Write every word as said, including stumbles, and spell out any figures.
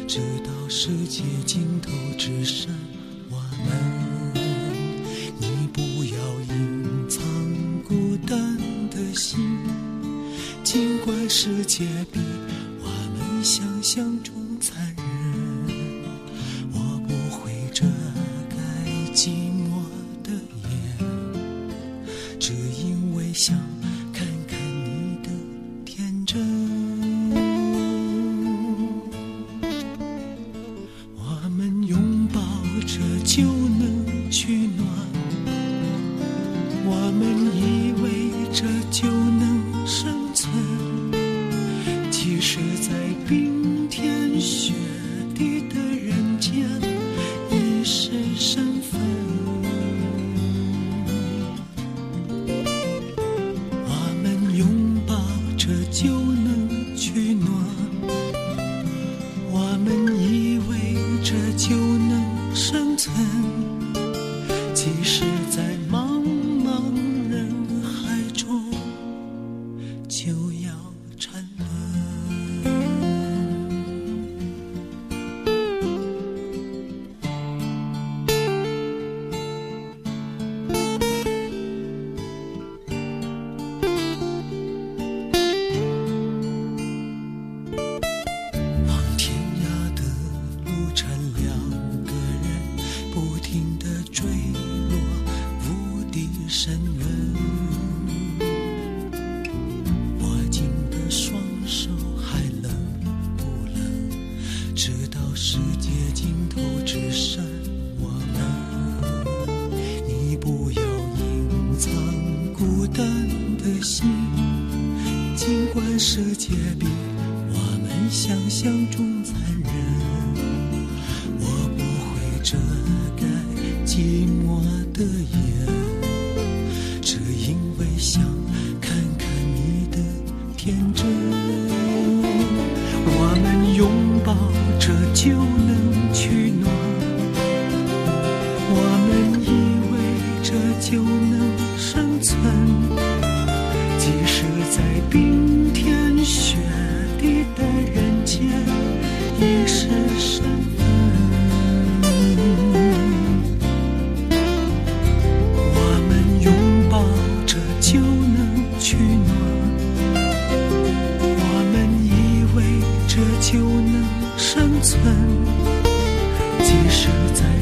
直到世界尽头只剩我们。你不要隐藏孤单的心，尽管世界比我们想象中残忍，我不会遮盖寂寞的眼，只因为想看看你的天真。我们拥抱着就能取暖，我们依偎着就能生存，即使在冰天雪地的人间已是身份。我们拥抱着就能取暖，我们依偎着就能生存，即使在茫茫人海中就要沉沦。往天涯的路程，两个人不停地坠落无底深渊，握紧的双手还冷不冷？直到世界尽头只剩我们。你不要隐藏孤单的心，尽管世界比我们想象中残忍，我不会遮盖寂寞的眼，只因为想看看你的天真。我们拥抱着就能取暖，我们依偎着就能生存，即使在冰天雪地的人间已是身份。我们拥抱着就能取暖，我们依偎着就能生存，即使在